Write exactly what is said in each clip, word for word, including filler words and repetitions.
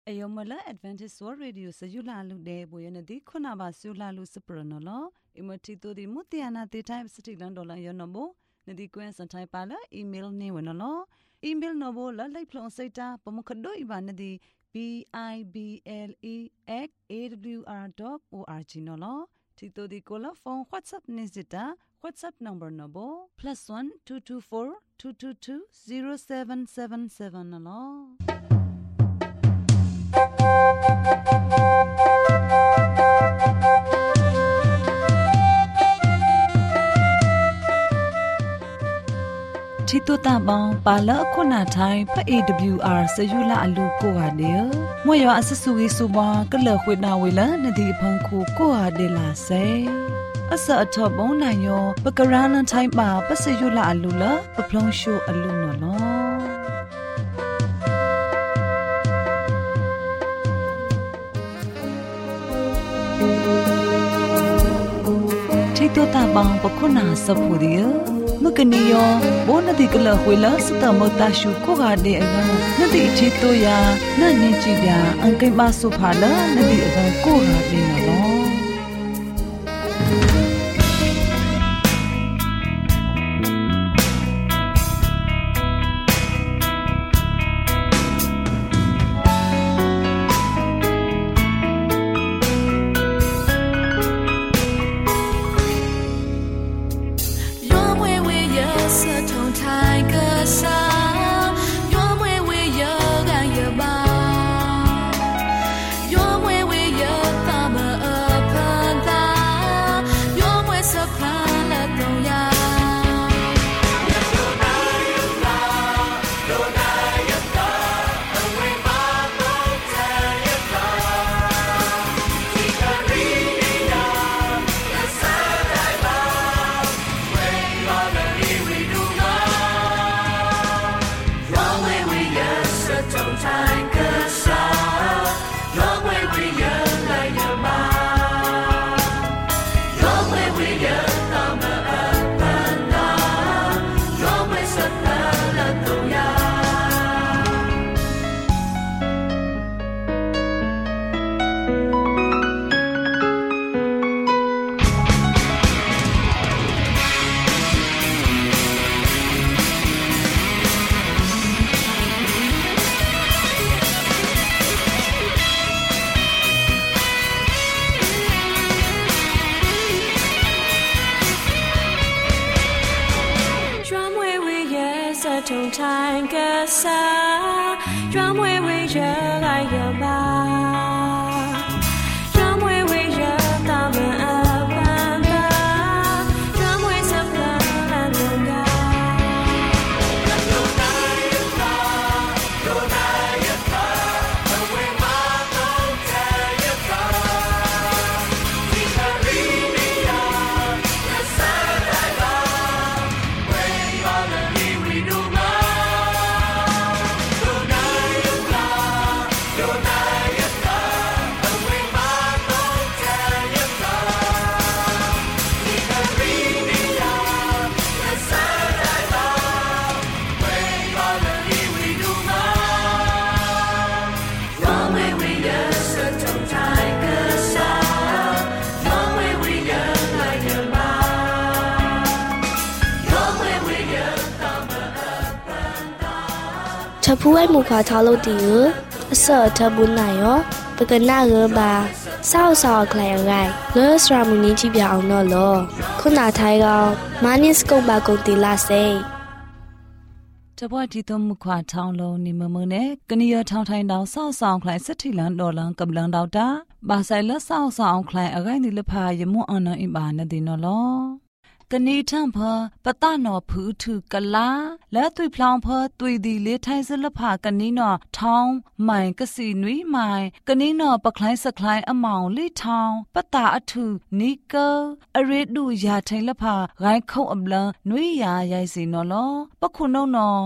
အယုံမလ Advantage World Radio စယူလာလူတဲ့ဘွေနဒီခုနာပါဆူလာလူစပရနော်လအမတီတိုဒီမူတျာနာတေတိုင်စတိလန်ဒေါ်လာယောနမိုနဒီကွန်းစန်တိုင်ပါလာအီးမေးလ်နေဝနော်အီးမေးလ်နော်ဘလလိုက်ဖလွန်စိတ်တာပမခဒိုအီဘာနဒီ b i b l e at a w r dot org နော်တီတိုဒီကိုလာဖုန်း WhatsApp နေစတာ WhatsApp number နော်ဘ plus one two two four two two two zero seven seven seven နော်ချီတိုတာပေါင်းပါလခုနာထိုင်းဖက် A W R စယူလာအလူကိုဟာနေမွေရအဆဆူကြီးစူပါကလခွေနာဝေလာနဒီဖန်ခုကိုဟာဒေလာဆေအစအထဘုံနိုင်ယောပကရန်ထိုင်းပါပစယူလာအလူလာပဖလုံးရှုအလူနော်လောချီတိုတာပေါင်းပခုနာစဖူဒီမကနီယောဘောနတိကလခွေလစတမတရှုကိုကတဲ့အကနတိချီတိုယာနတ်နေကြည့်ပြအန်ကိမဆုဖာလနတိအကကိုရနေနော်ထဖူးဝဲမူခါထားလို့တီရအစောထဘူးနိုင်ရောပကနာရပါဆောက်ဆောက်ခလိုက်ရိုင်လောစရာမူနီကြည့်ပြအောင်တော့လောခုနာထိုင်ကမာနစ်ကုတ်ပါကုတ်တီလာစေတပွားဒီတော့မူခါထောင်းလုံးနေမမနဲ့ကနီရထောင်းထိုင်တောင်ဆောက်ဆောင်ခလိုက်စတိလန်ဒေါ်လန်ကပလန်ဒေါတာဘာဆိုင်လဆောက်ဆောင်ခလိုက်အခိုင်ဒီလဖာယမွန်အနအင်ပါနဒီနော်လောကနီထံဖပတနော်ဖူးထုကလာလဲသွိဖလောင်ဖသွိဒီလေးထိုင်စလဖကနီနော်ထောင်းမိုင်ကစီနွီမိုင်ကနီနော်ပကလိုင်းစကလိုင်းအမောင်လိထောင်းပတာအထုနီကောအရိဒူယာထိုင်လဖဂိုင်းခုံအပလန်နွီယာရိုက်စီနော်လောပခုနုံနော်ပ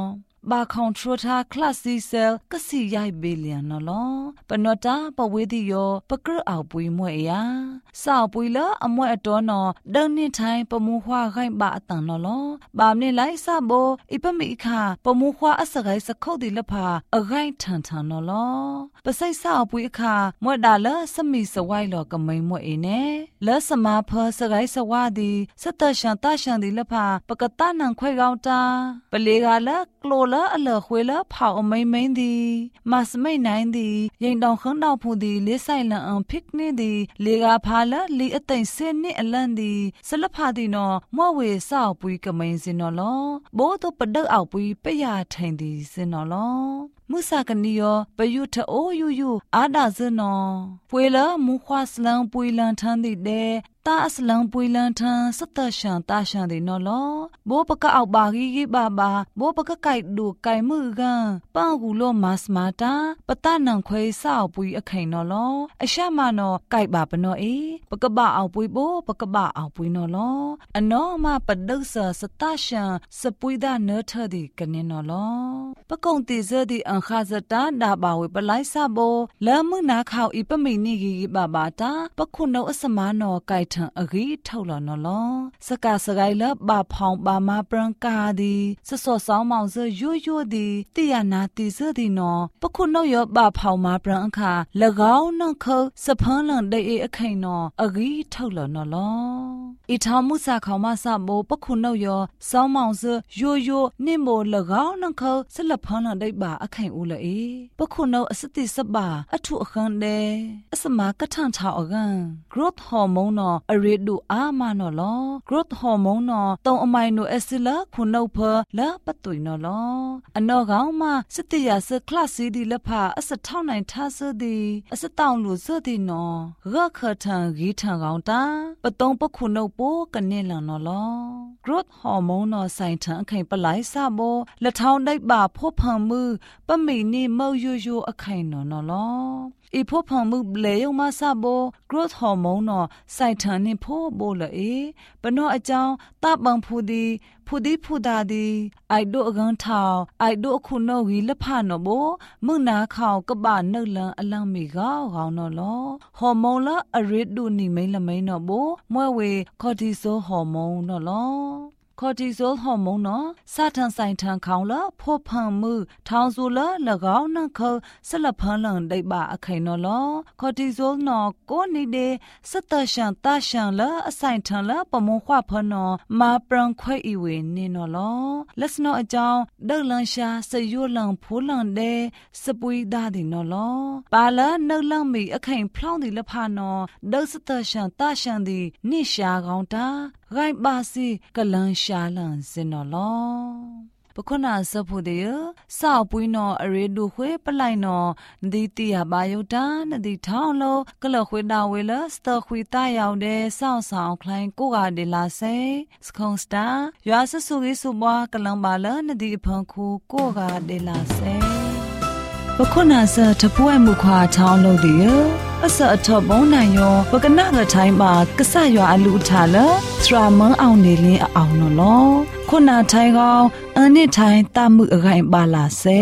บาคอนโทรธาคลาสซีเซลก็สิยายเบเลียนนลอปนตาปเวดิโยปกระเอาปุยมวยยาสาวปุยละอมวยอตอนอดังนิไทยปมูฮวาไกบาตังนลอบามนี่ไลซาโบอิปมิคาปมูฮวาอสไกสเข้าดิละพาอไกทันทันนลอปไซสาวปุยคามวยดาละสมีสวายลอกมวยมวยเอเนละสมาเพอสไกสวาดีสตชันตาชันดิละพาปกตานังခွဲကောင်းတာပလေကလည်းကလိုလည်းအလခွေလည်းဖောက်အမိန်မိန်သည်မစမိတ်နိုင်သည်ရင်တောင်ခန်းတော်ဖူသည်လေးဆိုင်လန်အောင်ဖိကနေသည်လေကဖာလည်းလီအသိမ့်စင်းနစ်အလန့်သည်ဆလဖာသည်နော်မော့ဝေစောက်ပွီးကမိန်စင်နော်လောဘိုးတို့ပဒက်အောက်ပွီးပရထိုင်သည်စင်နော်လောမုစာကနီယောပယုထအိုယူယူအာဒါဇနောပွေလမူခွာစလန်ပွေလန်ထန်းသည်တဲ့ตาสลังปุยลันทันสตชันตาชันดินอลอโบปะกะออกบากีกีบาบาโบปะกะไก่ดูไก่มือกันป้าหูโลมาสมาตาปะตานังควายสาวปุยอไข่นอลออชามานอไก่บาปนอเอปะกะบาเอาปุยโบปะกะบาเอาปุยนอลออนอมาปะดึกเสสตาชันสปุยดาเนเธอดิกันเนนอลอปะกงติเซดิอังคาซตาดาบาเวปะไลซาโบละมึนาข่าวอีปะมินี่กีกีบาบาตาปะคุโนอสมานอไก่ทังอกีเท่าละนอลอสกาสกายละบาพองบามาปรังกาดีสสอสาวมองเซยั่วยั่วดีติยานาติเซดีนอปะคุณนอยบาพองมาปรังคาละกาวนังเขาสะพังหลังได้เออไข่นออกีเท่าละนอลออีทามุสาเขามาซาโบปะคุณนอยสาวมองเซยั่วยั่วนิโมละกาวนังเขาสละพังหลังได้บาอไข่อูละเอปะคุณนออสติสบาอถุอคันเดอสมากะทังชาอกัน growth hormone นออเรดูอามานอลอ growth hormone นอตองอะไมโนแอซิดละคุนอเพละปะตุยนอลออนอကောင်มาสติยาเซคลาสซีดีละพาอสะเท่าไหนทาเซดีอสะตองลูเซดีนอระขะทังกีทังကောင်တာปะตองปะคุนอโปกะเนลังนอลอ growth hormone นอไซทังไข่ปะไลซาโบละทองได้บาพบพังมือปะมีนี่เมายู่ยู่อไข่นอนอลออีพบพังมือเลยมาซาโบ growth hormone นอไซทังนี่พบโบละเอปะนออะจาวตาบังพูดีพูดีพูดาดีไอโดกันทาวไอโดคุนอวีละพานอโบมึงนาข่าวกะบาเนลังอลังมีกาวกาวนอลอฮอร์โมนละอริดดูนี่ไม่ละไม่นอโบมวยเวคอร์ติซอลฮอร์โมนนอลอคอร์ติซอลฮอร์โมนเนาะซาทันไซทันခေါင်ละพบพังมือထောင်စုละละกาวนังเขาสลับพังหลังได้บาอไข่นอลอคอร์ติซอลเนาะโกนิเดสตะชันตาชันละอไซทันละปมงขวาพนอมาปรังခွဲอีเวนี่นอลอลัสนออจาวเดิลังชาสยุลังพูลังเดสปุยดาดินอลอปาละนลังมีอไข่พล่องดิละพานอเดสตะชันตาชันดินิชาကောင်တာไกบาซีกะลังชาลังซินอลอปะคุนาสะพุเดยสาวปุยนออเรดูเขวปะไลนอดีติยาบายุตานดีท้องโลกะลเขวดาเวลสตอขวิตายาวเดสาวสาวคลายกูกาเดลาเซสคองสตายาสสุกิสุบวากะลังบาลนดีพังคูกูกาเดลาเซปะคุนาสะทะป่วยมุควาท้องโลเดียအစအထောပုံနိုင်ယောပကနာကထိုင်းမှာကဆရွာအလူထားလထရာမန်အောင်နေလင်းအောင်နော်လောခုနာထိုင်းကောင်အန်နစ်ထိုင်းတမှုအခိုင်ပါလာစေ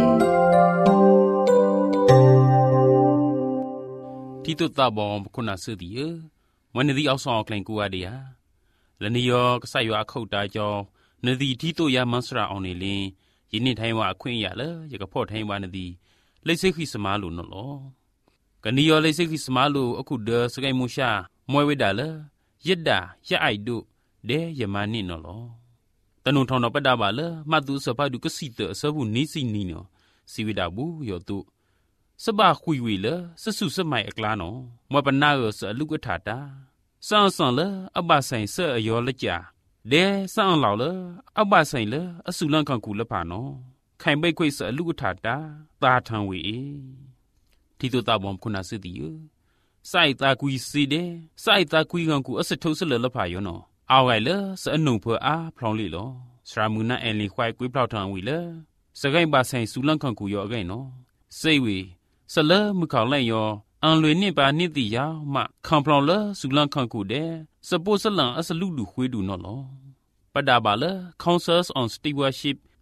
တီတုတဘောခုနာစသည်မနဒီအောက်ဆောင်ကလင်ကူရဒီယာလနီယောကဆရွာခုတ်တာကြောနဒီတီတုရမန်စရာအောင်နေလင်းယင်းနှစ်ထိုင်းဝအခွင့်ရလရကဖို့ထိုင်းဝနဒီလိတ်စိခိစမာလို့နော်လောကနီယောလေးစိခိစမာလိုအခုဒစကိုင်မူရှာမွဲဝိဒါလယစ်ဒါရအိုက်ဒုဒဲယမနိနော်လောတနုံထောင်းတော့ပတ္တပါလမတ်သူစဖတ်ဒုကစီတအစဘူးနီစီနီနော်စီဝိဒါဘူးယောတုစဘခွီဝီလစဆုစမိုင်အကလာနော်မွဲပနာယောစလူကထာတာစန်စန်လအဘဆိုင်ဆအယောလကြဒဲစန်လောက်လအဘဆိုင်လအဆုလန်ခံကူလဖာနော်ခိုင်ဘိတ်ခွိစလူကထာတာတာထံဝီတီတုတဘောခုနာစတိယစိုက်တာကွီစီတဲ့စိုက်တာကွီကန်ကူအစထုစလလဖာယောနော်အောက်ရလစအနုံဖောအားဖလောင်းလီလောစရာမူနာအန်လီခွိုင်ကွီဖလောက်ထံဝီလစကိုင်ပါဆိုင်ဆူလန်ခံကူယောအကိနော်စိတ်ဝီဆလမခေါလိုက်ယောအန်လွေနစ်ပါနစ်တီယောမခံဖလောင်းလဆူလန်ခံကူတဲ့စပိုစလန်အစလူလူခွေးတူနော်လောပဒါပါလ Councils on Stewardship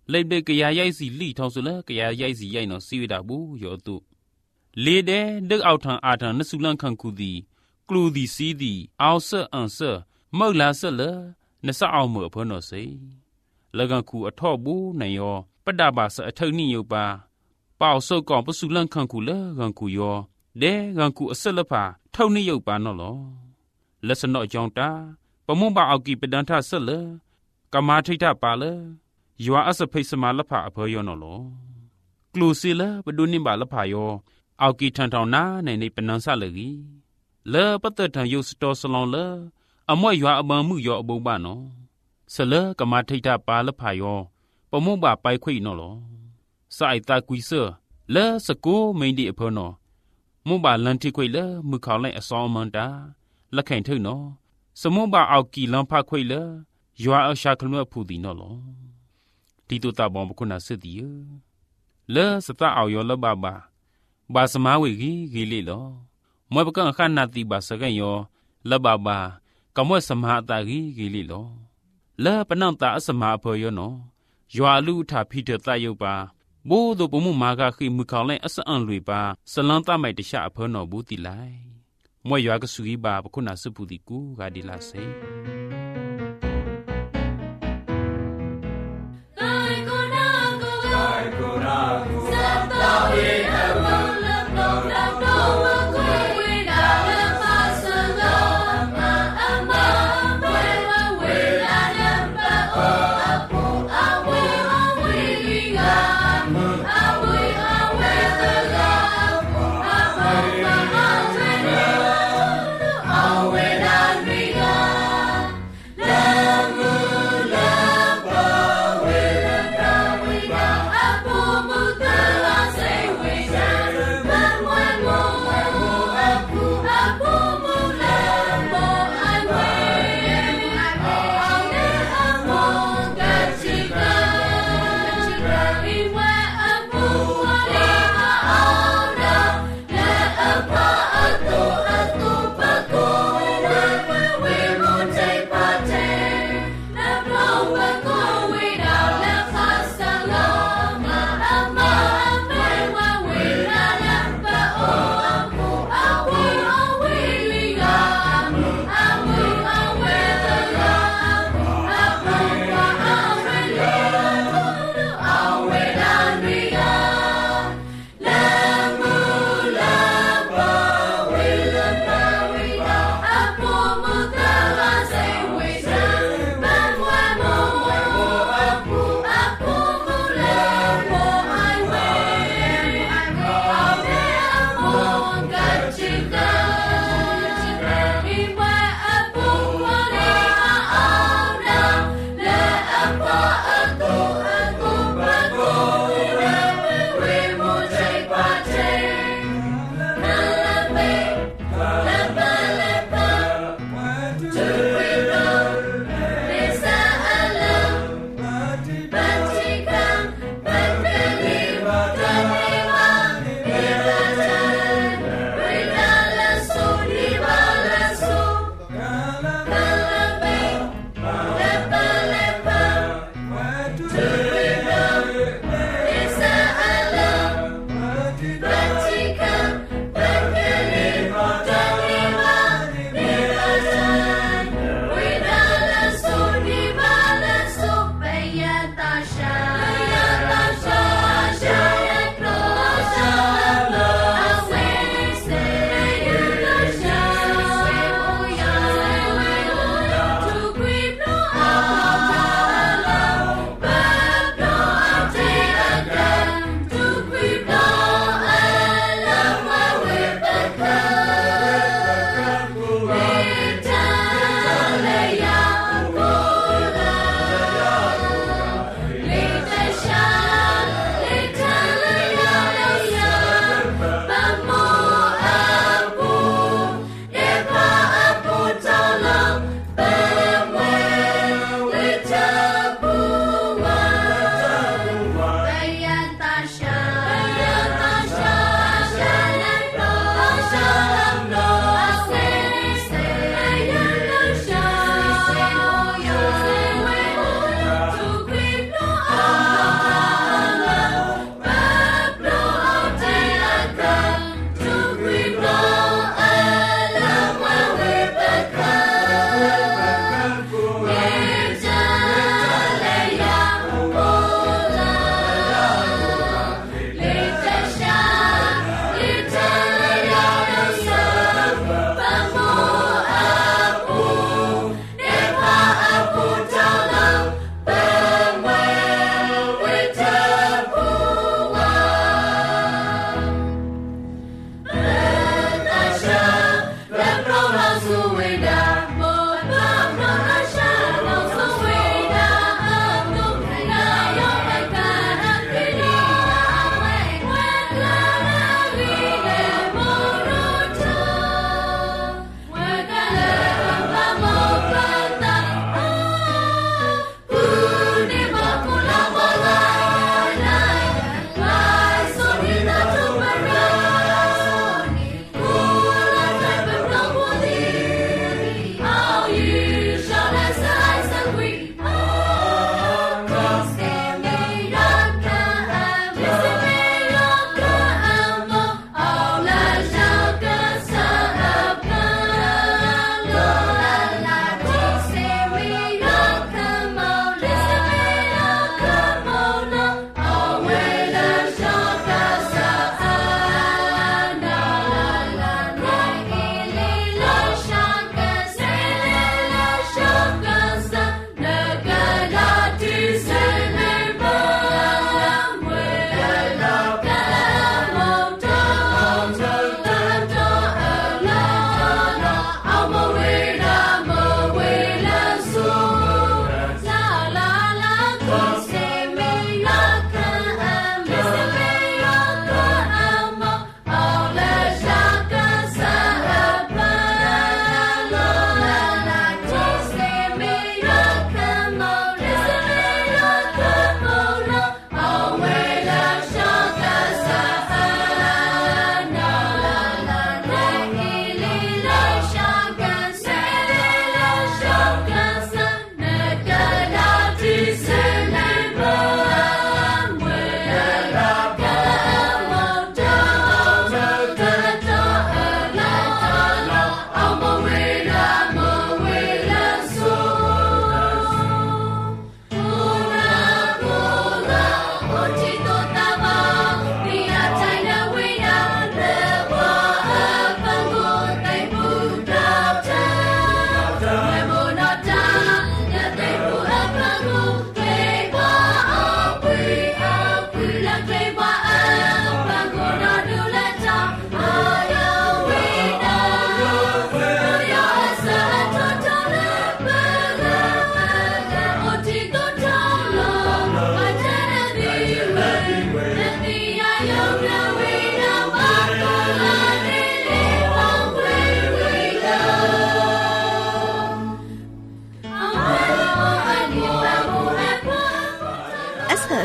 လိုက်တဲ့ကရရိုက်စီလိထောင်းဆိုလဲကရရိုက်စီရိုက်နော်စီဝတာဘူးရောတုလေတဲ့ดึกအောက်ထံအာထံနဆုလန်ခံခုသည်ကလူသည်စီးသည်အောက်ဆအန်ဆမုတ်လာဆက်လနစအောင်မဖောနော်စေလကန်ခုအထော့ဘူးနိုင်ရောပတ္တပါဆအထုန်နိယုပါပေါဆုတ်ကောင်ပစုလန်ခံခုလကန်ခုရောဒဲကန်ခုအဆက်လဖာထုံနိယုပါနော်လောလက်စနော့ကြောင့်တာပမုံပါအောက်ကီပဒန်ထဆက်လကမာထိထပါလယောအစဖိစမလဖာအဖောယောနော်လောကလူစီလပဒုနိပါလဖာယောအောက်ကီထန်ထောင်နာနေနေပနန်ဆလကြီးလေပတထံယုစတော်ဆလောင်းလေအမွဲ့ရွာအပံမှုရောအပုံပါနော်ဆလကမာထိထပါလဖာယောပမုံပါပိုက်ခွိနော်လောစိုက်တာကွီဆလေစကိုမိန်ဒီအဖောနော်မုံပါလန်တိခွိလေမခေါလိုက်အစောင်းမန်တာလက်ခိုင်ထုံနော်စမုံပါအောက်ကီလန်ဖခွိလေရွာအရှာကလွတ်ဖူဒီနော်လောဒီတုတဘောင်ပခုနာစစ်တီလေစတအောက်ရောလဘဘာဘာစမဝေကြီးဂီလီလောမွဲပကန်ခန္နာတိဘာစကန်ယောလဘဘာကမွဲစမအတာကြီးဂီလီလောလေပနန်တာအစမအဖောယောနော်ရွာလူထဖိတတယုတ်ပါဘိုးတို့ပမှုမာကခိမခေါလိုက်အစအန်လွေပါစလန်တမိုက်တခြားအဖောနော်ဘူးတိလိုက်မွဲရွာကဆူကြီးပါပခုနာစပူဒီကူဂါဒီလာစေက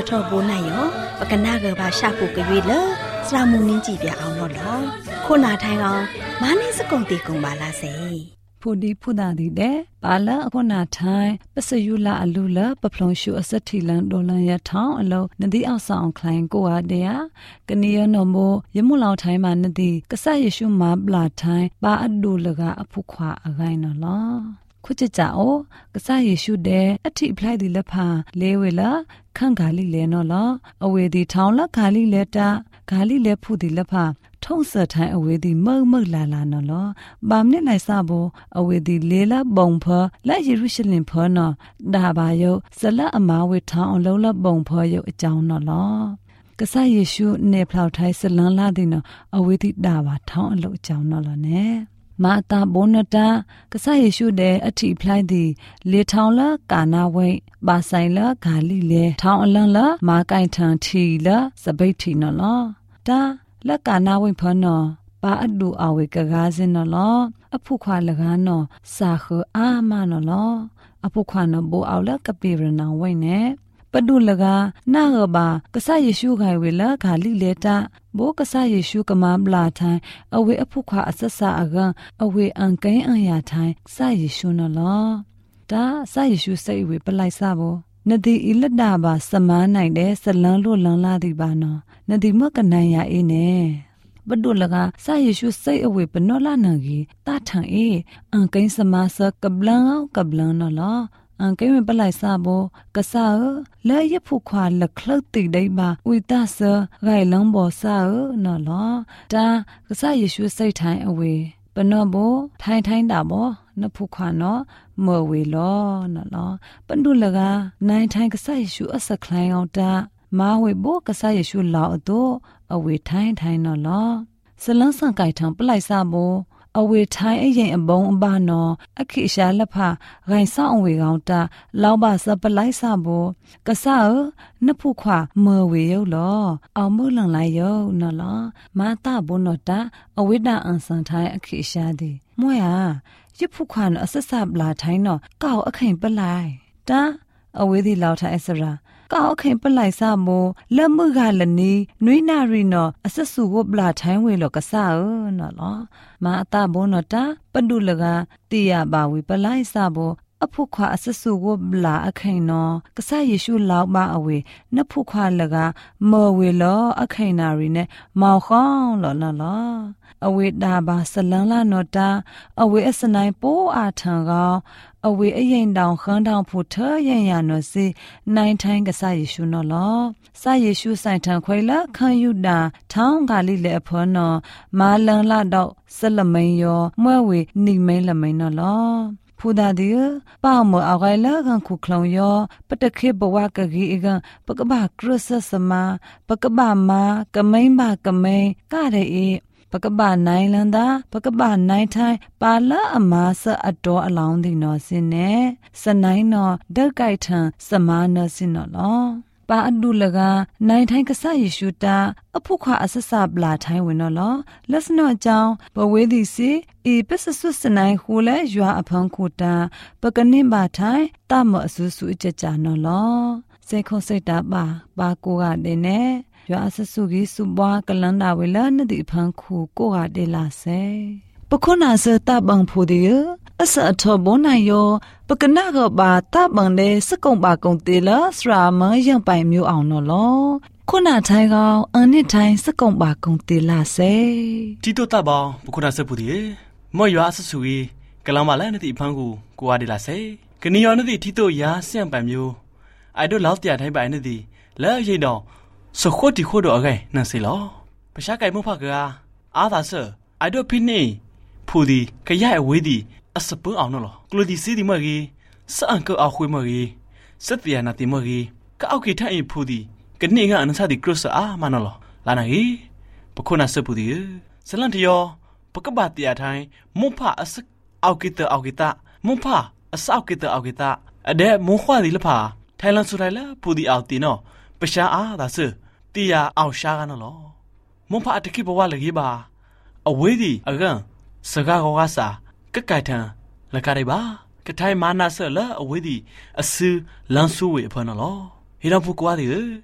ทอบูนายอปกนาเกบาชาปูกเวเลสรามุนินจีเปียเอานอลอคุณาไทยเอามานี่สกงตีกงบาลาเซผู้ดีผู้ดาดีเดปาละอคนนาไทยปสยุลาอลูละปพลงชูอสถิลังโดลังยะทองอโลนดีเอาสองคลายกัวเดียกนียนโมยมุลาวไทยมานดีกษายชูมาบลาไทยปาอดูลกะอภุขวาอไกนอลอခုချကြအိုကစားယေရှုတဲ့အထိဖလိုက်ဒီလက်ဖာလဲဝဲလာခန့်ခါလိလဲနော်လောအဝေဒီထောင်းလက်ခါလိလဲတာခါလိလဲဖုဒီလက်ဖာထုံးစထိုင်းအဝေဒီမုံမုံလာလာနော်လောဘာမနစ်လိုက်စဘောအဝေဒီလေလာဘုံဖလက်ယေရုရှလင်ဖနော်ဒါဘာယုဇလအမာဝေထောင်းအလုံးလဘုံဖယုအကြောင်းနော်လောကစားယေရှုနေဖလောက်ထိုင်းစလန်လာဒီနော်အဝေဒီဒါဘာထောင်းအလုံးအကြောင်းနော်လောနဲ့မာတာဘုံနတာကဆာယေရှုတဲ့အထိဖလိုက်သည်လေထောင်လာကာနာဝိတ်ပါဆိုင်လာဂါလိလေထောင်အလန်းလာမာကိုင်ထန်ထီလာစပိတ်ထီနော်လောတာလက်ကာနာဝိတ်ဖနော်ပါအဒူအဝေကကားစင်နော်လောအဖုခွာလကားနော်စာခအာမနော်လောအဖုခွာနော်ဘူအောင်လကပိရနာဝိတ်နဲ့ပဒုလကနာဂဘာကဆာယေရှုခိုင်ဝေလာဂါလိလေတာဘောကဆာယေရှုကမဘလာထိုင်အဝေအဖုခွာအဆဆာအကအဝေအန်ကိန်းအရာထိုင်ဆာယေရှုနော်လောဒါဆာယေရှုစိတ်ဝေပလိုက်စဘောနဒီအီလဒဘာစမန်းနိုင်တဲ့ဇလန်းလို့လန်းလာသည်ပါနော်နဒီမကနိုင်ရအေးနေဘဒုလကဆာယေရှုစိတ်အဝေပနောလာနန်ကြီးတာထန်အေးအန်ကိန်းစမဆကဘလန်ကဘလန်နော်လောအန်ကဲမပလိုက်စားဘောကစားလဲရဖုခွာလခလုတ်တိဒိဘာဝိတဆာဂိုင်လံဘောစားနော်လောတာကစားယေရှုစိတ်ထိုင်အဝေပနောဘောထိုင်ထိုင်တာဘောနဖုခွာနော်မော်ဝေလောနော်လောပန္ဒုလကနိုင်ထိုင်ကစားယေရှုအစခလိုင်းအောင်တာမာဝေဘောကစားယေရှုလောက်တော့အဝေထိုင်ထိုင်နော်လောစလန်းဆန်ကိုင်ထံပလိုက်စားဘောအဝေထိုင်းအရင်အဘုံအဘနော်အခိရှာလက်ဖဂိုင်ဆောင်အဝေကောင်တာလောက်ပါစပလိုက်စဘောကဆာနဖုခွာမေဝေယောလောအောင်မလန်လိုက်ယောနော်လောမာတာဘုနောတာအဝိဒအန်ဆန်ထိုင်းအခိရှာဒီမွေဟာရဖုခွာနအဆဆပလာထိုင်းနော်ကောက်အခိန်ပလိုက်တာအဝေဒီလောက်ထိုင်းစရာကောက်အခိန်ပလိုက်စမို့လက်မှုကလနီနွိနာရီနော်အဆက်စုကိုပလာထိုင်းဝေလောကဆာနော်လောမာတာဘုနောတာပဒုလကတိယဘာဝေပလိုက်စဘောအဖုခွာအဆက်စုကိုပလာအခိန်နော်ကဆာယေရှုလောက်ပါအဝေနဖုခွာလကမော်ဝေလောအခိန်နာရီနဲ့မောင်ခေါင်းလောလောလောအဝေဒါဘာဆလန်လာနော်တာအဝေအစနိုင်ပိုးအာထံကောအဝေအရင်တောင်ခန်းတောင်ဖို့ထရရနော်စီနိုင်ထိုင်းကဆာယေရှုနော်လောဆာယေရှုဆိုင်ထံခွေလာခန်ယူတာထောင်းဂါလိလေအဖောနော်မာလန်လာတော့ဆလမိန်ယောမွဲဝေနိမိန်လမိန်နော်လောဖူဒါဒီပေါမအဂိုင်လာကန်ခုခလောင်ယောပတခေဘဝကကြီးအကပကဘာခရစစမပကဘာမာကမိန်ဘာကမိန်ကရဲပကပနိုင်လန်တာပကပနိုင်ထိုင်ပါလာအမားဆအတော်အလောင်းဒီနော်စင်နဲ့စနိုင်နော်ဒက်ကိုက်ထံစမာနော်စင်နော်လောပါအဒုလကနိုင်ထိုင်ကဆယေရှုတာအဖုခွာအဆဆပလာထိုင်ဝင်နော်လောလက်စနော်အကြောင်းဘဝေးဒီစီအေပစဆွစနိုင်ခူလဲရွာအဖန်ခုတာပကနိဘာထိုင်တမအဆူဆူအကြကြနော်လောစေခုံစိတ်တာပါပါကိုကတဲ့နဲ့ရွာဆဆူကြီးစုပွားကလန်တာဝေလာနတိဖန်ခုကိုကတေလာစေပခုနာစတဘန်ဖိုဒီအစအထဘွန်နိုင်ယောပကနာကဘာတဘန်လေစကုံပါကုံတေလာစရာမယံပိုင်မျိုးအောင်နော်လောခုနာထိုင်ကောင်အန်နစ်ထိုင်စကုံပါကုံတေလာစေတီတိုတဘောင်ပခုနာစပူဒီမော်ရွာဆဆူကြီးကလန်မလာနတိဖန်ခုကိုကတေလာစေကနီယောနတိတီတိုရာစံပိုင်မျိုးအိုက်ဒိုလောက်တရထိုင်ပိုင်နတိလဲရိတ်တော့စခွတ်တီခို့တော့အကဲနန်စီလောပရှားကဲမဖကအာသာဆအိုက်ဒိုဖိနေဖူဒီကရအဝေးဒီအစပူအောင်နော်ကလိုဒီစီဒီမကြီးစအန်ကောအခွေမကြီးစက်တရနာတိမကြီးကောက်ကိထိုင်ဖူဒီကနေကအနစာဒီကရစအာမနော်လာနာဟီပခုနာစပူဒီဇလန်တယောပကပတရထိုင်မွန်ဖအစအောက်ကိတအောက်ကိတမွန်ဖအစအောက်ကိတအောက်ကိတအဒဲမွန်ခွာဒီလဖာထိုင်လန်ဆူထိုင်လာဖူဒီအောက်တီနော်ပရှားအားဒါစတီယာအောင်ရှားကနော်မွန်ဖအတကိဘဝလကြီးပါအဝေးဒီအကန်စကားကောကစားကကဲထန်လကရဲပါကထိုင်မာနာဆလအဝေးဒီအဆူလန်ဆူဝေဖနော်ဟီရဖူကွာဒီ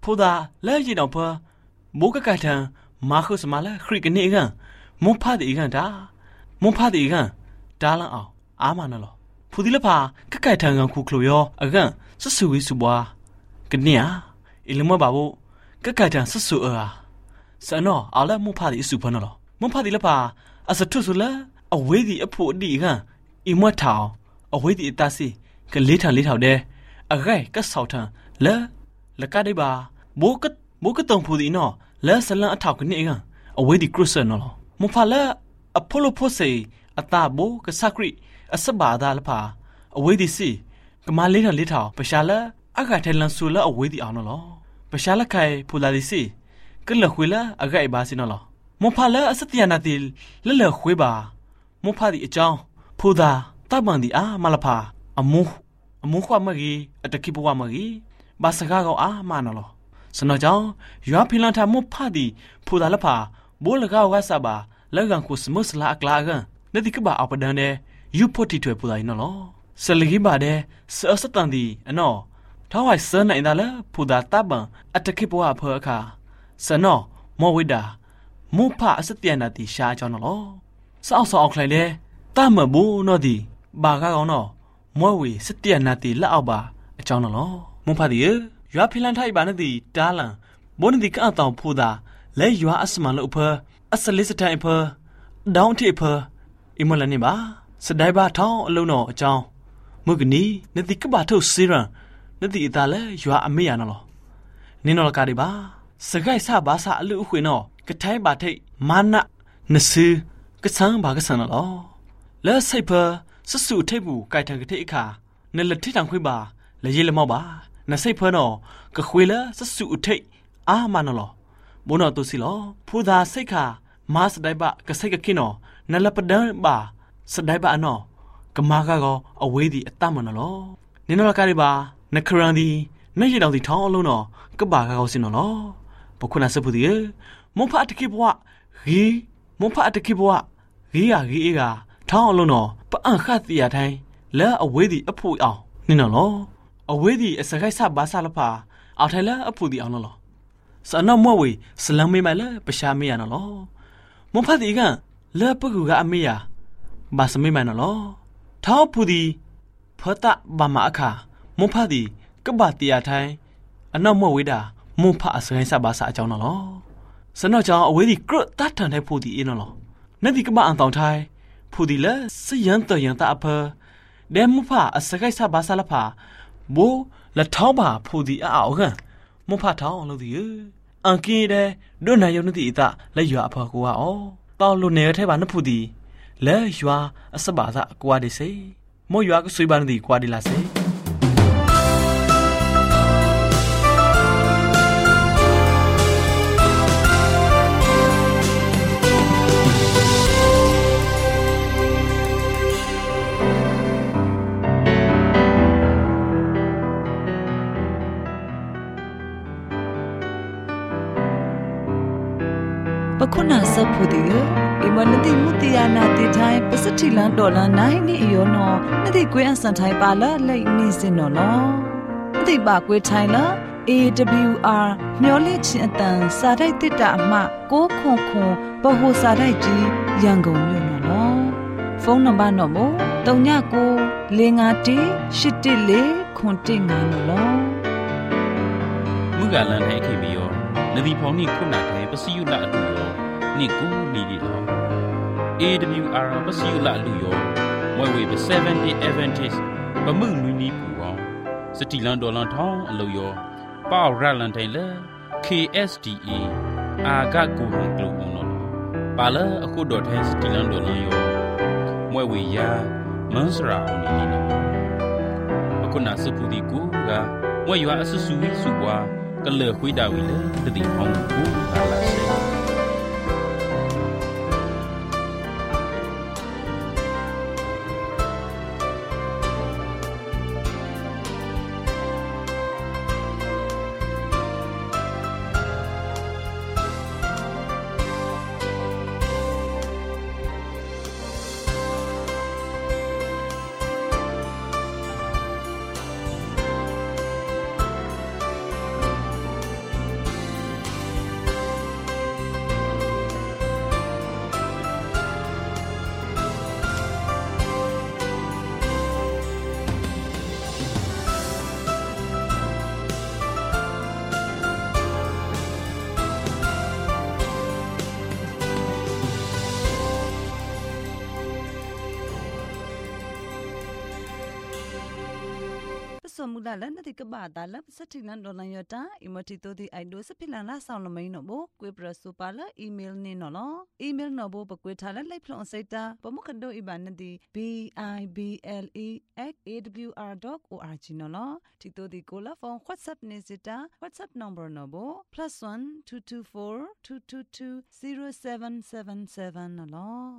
ผู้ดาและยินเอาเพอบุกกะทังมาคุสมาละคริกนี่กันมุพาดีกันดามุพาดีกันดาลังเอาอามานะลอผู้ดีละพากะกะทังกันคุคลุยออะกันสสุวิสุบวากะเนี่ยอิลมะบาบุกะกะทังสสุอาสะนออาละมุพาดีสุพนะลอมุพาดีละพาอะสะทุสุละအဝေးဒီအဖို့ဒီကန်အမွတ်ထောင်အဝေးဒီအတစီကလေးထောင်လေးထောင်တဲ့အဂဲကဆောက်ထန်လဲလကဒိပါဘိုးကဘိုးကတုံဖူဒီနော်လဲဆလန်အထောက်ကနေကန်အဝေးဒီကရစ်ဆန်နော်မဖလာအပိုလိုဖိုစေအတာဘိုးကစခရီအစဘာဒါလဖာအဝေးဒီစီကမာလေးထောင်လေးထောင်ပရှာလာအဂါထဲလန်ဆူလာအဝေးဒီအောင်နော်ပရှာလာခိုင်ဖူလာဒီစီကလခွေလာအဂဲဘာစီနော်မဖလာအစတျာနာတီလဲလဲခွေပါมุพาดีအကြောင်းဖူသာတပ်မန်ဒီအာမလဖာအမုအမုခွာမကြီးအတကိဘဝမကြီးဘာစကားကောအာမနော်လောစနော်ကြောင့်ရွာဖီလန်ထာมุพาဒီဖူသာလဖာဘိုးလကောကဆာဘာလကန်ကိုစမုစလာအကလာကန်နတိကဘာအပဒန်တဲ့ယူဖို့တီထွေဖူသာနော်လောဆလကြီးပါတဲ့ဆောစတန်ဒီအနော်ထောင်းဝိုင်စနိုင်တာလေဖူသာတပ်ပန်အတကိဘဝဖေအခါစနော်မောဝိဒါมุพาအစတျာနာတီရှားကြောင်းနော်လောစောက်စောက်ခလိုက်လေတမဘူးနော်ဒီဘာကကောင်းတော့မွဲဝေစတျာနာတီလက်အောက်ပါအကြောင်းနော်မွန်ဖာဒီရွာဖီလန်ထိုက်ပါနဲ့ဒီတားလန်ဘုန်းဒီကအတောင်ဖူတာလဲရွာအစမလို့ဖအစလစ်စတိုင်ဖဒေါင်းတီဖအမလနေပါစဒိုင်ဘာထောင်းအလုံးတော်အကြောင်းမုကနီနတိကဘာထုတ်စီရန်နတိအတာလဲရွာအမေရနော်နင်းတော်ကားဒီပါစကိုက်ဆဘာဆာအလူအခွေနော်ကထိုင်းပါထိတ်မာနနဆူကဆန်းဘာကဆန်းနော်လဲစိတ်ဖဆဆူထိပ်ဘူးကြိုက်ထံကတိအခါနလက်ထိတံခွေးပါလေရေလမောက်ပါနစိတ်ဖနော်ကခွေလဲဆဆူထိပ်အာမနော်ဘုနော်တူစီလောဖူသာစိတ်ခါမာစဒိုင်ဘကစိတ်ကကိနော်နလပဒံပါစဒိုင်ဘအနော်ကမာကကောအဝေးဒီအတမနော်နင်းနော်ကားဒီပါနခရန်ဒီနေရတောင်ဒီထောင်းအလုံးနော်ကဘာကကောစင်နော်ဘခုနာစပူဒီမွန်ဖတ်ကိဘဝဂီမွန်ဖတ်ကိဘဝဂီယာဂီအေကထောင်းအလုံးနော်ပအန်ခတ်တီယာတိုင်းလဲအဝေးဒီအဖူအောင်နင်းနော်အဝေးဒီအစခိုက်ဆဘာဆာလဖာအော်ထိုင်လဲအဖူဒီအောင်နော်စနမဝေစလမ်မေမလဲပရှာမေရနော်မွန်ဖတ်ဒီကလဲပကူကအမေရဘာစမေမနော်ထောင်းဖူဒီဖတ်တာဘာမအခါမွန်ဖတ်ဒီကဘာတီယာတိုင်းအနောက်မဝေးတာမွန်ဖတ်အစခိုက်ဆဘာဆာအကြောင်းနော်စနော်ကြောင့်အဝေးဒီကရတ်တတ်ထန်တဲ့ဖူဒီအင်းနော်နဒီကဘာအန်တောင်ထိုင်ဖူဒီလဲစယန်တယန်တာအဖဒဲမဖာအစခိုက်ဆဘာဆာလဖာဘိုလထောင်းပါဖူဒီအောက်ကမဖထောင်းလို့ဒီအန်ကီတဲ့ဒွနာယုံတိတာလဲရွာအဖကိုကအောတောင်းလို့နေထဲပါနဖူဒီလဲရွာအစဘာသာကွာဒီစေမောရွာကဆွေးပါနဒီကွာဒီလာစေပခုနာစဖူဒီအမနတိမူတီယာနာတီထိုင်ပစတိလန်ဒေါ်လာနိုင်နီယောနောနတိကွေးအစန်ထိုင်ပါလာလိတ်နေစင်နော်လောနတိပါကွေးထိုင်လာ A W R မျောလင့်ချင်းအတန်စာတိုက်တစ်တာအမှကိုခွန်ခွန်ဘဟုစာတိုက်ကြီးရန်ကုန်မြို့နော်လောဖုန်းနံပါတ်နော်မို့၃၉ကိုလေး၅၁၈၁လေးခွန်၁၅နော်လောမူကလန်ထိုင်ခေဘီယောနဒီဖောင်နီခုနာထဲပစီယူလာအလူယောနိကူနီဒီလော A W R ပစီယူလာအလူယောမွဲဝေပseventy Adventist ပမှုနွီနီပူရောစတီလန်ဒေါ်လန်ထောင်းအလူယောပေါရလန်တိုင်လေ K S D A အာဂကူဟန်ကလူနော်ပါလာအခုဒေါ်ထဲစတီလန်ဒေါ်လန်ယောမွဲဝေယာမန်စရာအောင်နီနော်အခုနာစပူဒီကူကမွဲရွာအဆဆူဝီစုပွားကလေခွေးတာဝီလေတတိအောင်ကူလာလာစေมูลาและนาทีกบาตาและสถิลันดอลยตาอิมติโตดีไอโดสพิลันลาซาวลมัยนโบกวยประสุปาละอีเมลนี่นอลอีเมลนโบปกวยทาละไลพลอนไซตาปมุขดโดอิบานดี b i b l e at a w r dot org นอลติโตดีโกลาฟอน WhatsApp เนซิตา WhatsApp number นโบ plus one two two four two two two zero seven seven seven นอล